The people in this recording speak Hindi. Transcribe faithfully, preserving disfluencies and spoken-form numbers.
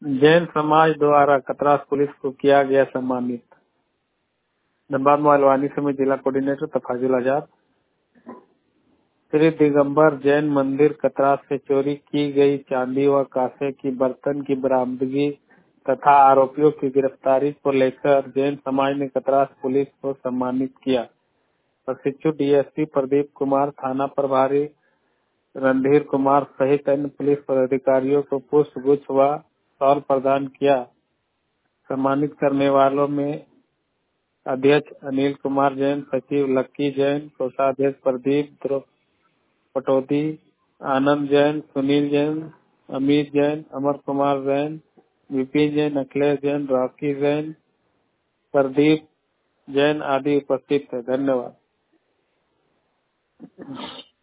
जैन समाज द्वारा कतरास पुलिस को किया गया सम्मानित। धनबाद मोहलवानी समिति जिला कोऑर्डिनेटर तफाजुल आजाद। श्री दिगंबर जैन मंदिर कतरास से चोरी की गई चांदी व कांसे की बर्तन की बरामदगी तथा आरोपियों की गिरफ्तारी को लेकर जैन समाज ने कतरास पुलिस को सम्मानित किया। प्रशिक्षु डीएसपी प्रदीप कुमार, थाना प्रभारी रणधीर कुमार सहित अन्य पुलिस पदाधिकारियों को पुष्प गुच्छ व शॉल प्रदान किया। सम्मानित करने वालों में अध्यक्ष अनिल कुमार जैन, सचिव लक्की जैन, कोषाध्यक्ष प्रदीप पटौदी, आनंद जैन, सुनील जैन, अमित जैन, अमर कुमार जैन, विपिन जैन, अखिलेश जैन, रॉकी जैन, प्रदीप जैन आदि उपस्थित थे। धन्यवाद।